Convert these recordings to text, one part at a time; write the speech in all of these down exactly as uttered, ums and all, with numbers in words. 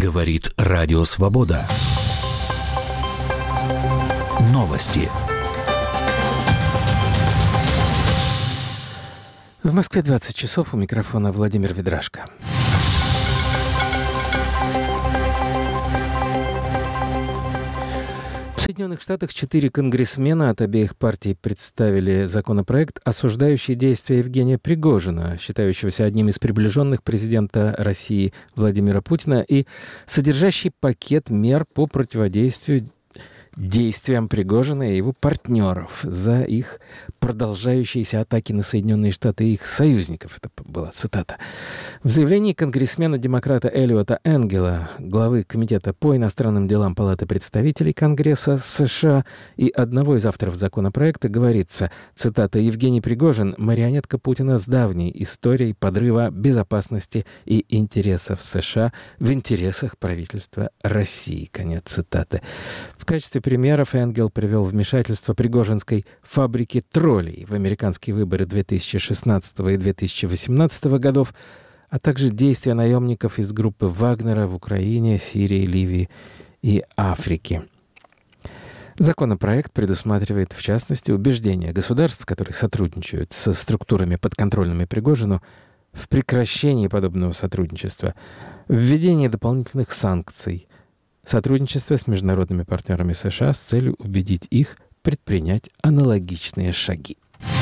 Говорит Радио Свобода. Новости. В Москве двадцать часов, у микрофона Владимир Ведрашко. В Соединенных Штатах четыре конгрессмена от обеих партий представили законопроект, осуждающий действия Евгения Пригожина, считающегося одним из приближенных президента России Владимира Путина, и содержащий пакет мер по противодействию действиям Пригожина и его партнеров за их продолжающиеся атаки на Соединенные Штаты и их союзников. Это была цитата. В заявлении конгрессмена-демократа Элиота Энгела, главы Комитета по иностранным делам Палаты представителей Конгресса США и одного из авторов законопроекта, говорится, цитата, «Евгений Пригожин – марионетка Путина с давней историей подрыва безопасности и интересов США в интересах правительства России». Конец цитаты. В качестве примеров Энгел привел вмешательство пригожинской фабрики троллей в американские выборы две тысячи шестнадцатого и две тысячи восемнадцатого годов, а также действия наемников из группы Вагнера в Украине, Сирии, Ливии и Африке. Законопроект предусматривает, в частности, убеждение государств, которые сотрудничают со структурами, подконтрольными Пригожину, в прекращении подобного сотрудничества, введение дополнительных санкций, сотрудничество с международными партнерами США с целью убедить их предпринять аналогичные шаги.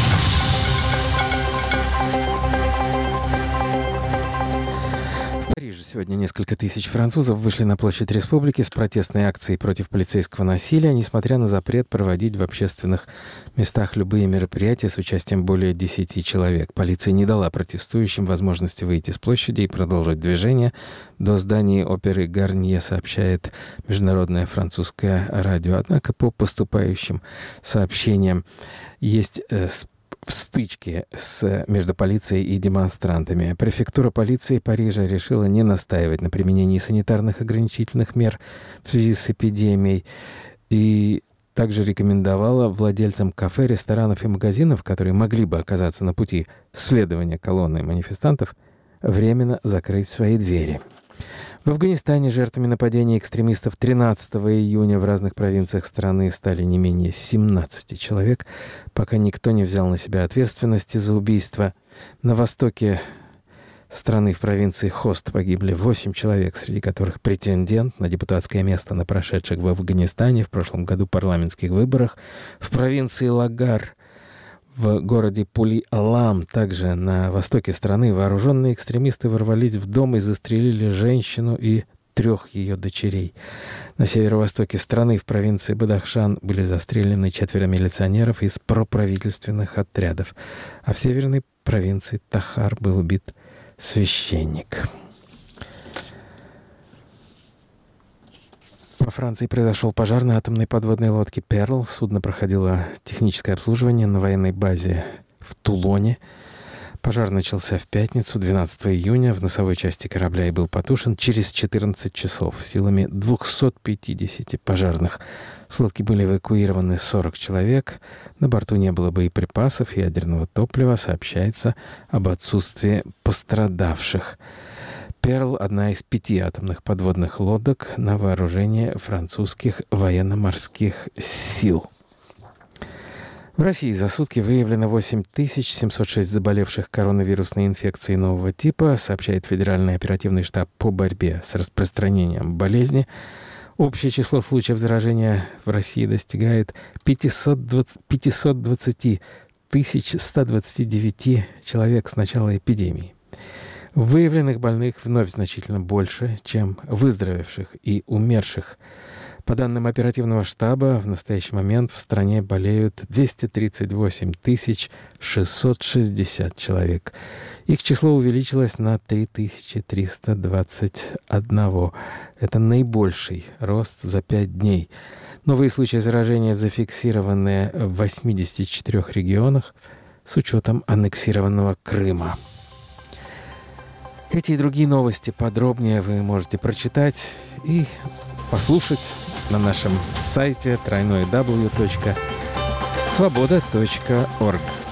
В Париже сегодня несколько тысяч французов вышли на площадь республики с протестной акцией против полицейского насилия, несмотря на запрет проводить в общественных местах любые мероприятия с участием более десяти человек. Полиция не дала протестующим возможности выйти с площади и продолжить движение до здания оперы Гарнье, сообщает международное французское радио. Однако по поступающим сообщениям есть э, в стычке с, между полицией и демонстрантами. Префектура полиции Парижа решила не настаивать на применении санитарных ограничительных мер в связи с эпидемией и также рекомендовала владельцам кафе, ресторанов и магазинов, которые могли бы оказаться на пути следования колонны манифестантов, временно закрыть свои двери. В Афганистане жертвами нападения экстремистов тринадцатого июня в разных провинциях страны стали не менее семнадцати человек, пока никто не взял на себя ответственности за убийство. На востоке страны в провинции Хост погибли восемь человек, среди которых претендент на депутатское место на прошедших в Афганистане в прошлом году парламентских выборах. В провинции Лагар в городе Пули-Алам, также на востоке страны, вооруженные экстремисты ворвались в дом и застрелили женщину и трех ее дочерей. На северо-востоке страны, в провинции Бадахшан, были застрелены четверо милиционеров из проправительственных отрядов, а в северной провинции Тахар был убит священник. Во Франции произошел пожар на атомной подводной лодке «Перл». Судно проходило техническое обслуживание на военной базе в Тулоне. Пожар начался в пятницу, двенадцатого июня, в носовой части корабля и был потушен через четырнадцать часов силами двухсот пятидесяти пожарных. С лодки были эвакуированы сорок человек. На борту не было боеприпасов и ядерного топлива. Сообщается об отсутствии пострадавших. «Перл» — одна из пяти атомных подводных лодок на вооружении французских военно-морских сил. В России за сутки выявлено восемь тысяч семьсот шесть заболевших коронавирусной инфекцией нового типа, сообщает Федеральный оперативный штаб по борьбе с распространением болезни. Общее число случаев заражения в России достигает пятьсот двадцать тысяч сто двадцать девять человек с начала эпидемии. Выявленных больных вновь значительно больше, чем выздоровевших и умерших. По данным оперативного штаба, в настоящий момент в стране болеют двести тридцать восемь тысяч шестьсот шестьдесят человек. Их число увеличилось на три тысячи триста двадцать один. Это наибольший рост за пять дней. Новые случаи заражения зафиксированы в восьмидесяти четырёх регионах с учетом аннексированного Крыма. Эти и другие новости подробнее вы можете прочитать и послушать на нашем сайте дабл ю дабл ю дабл ю точка свобода точка орг.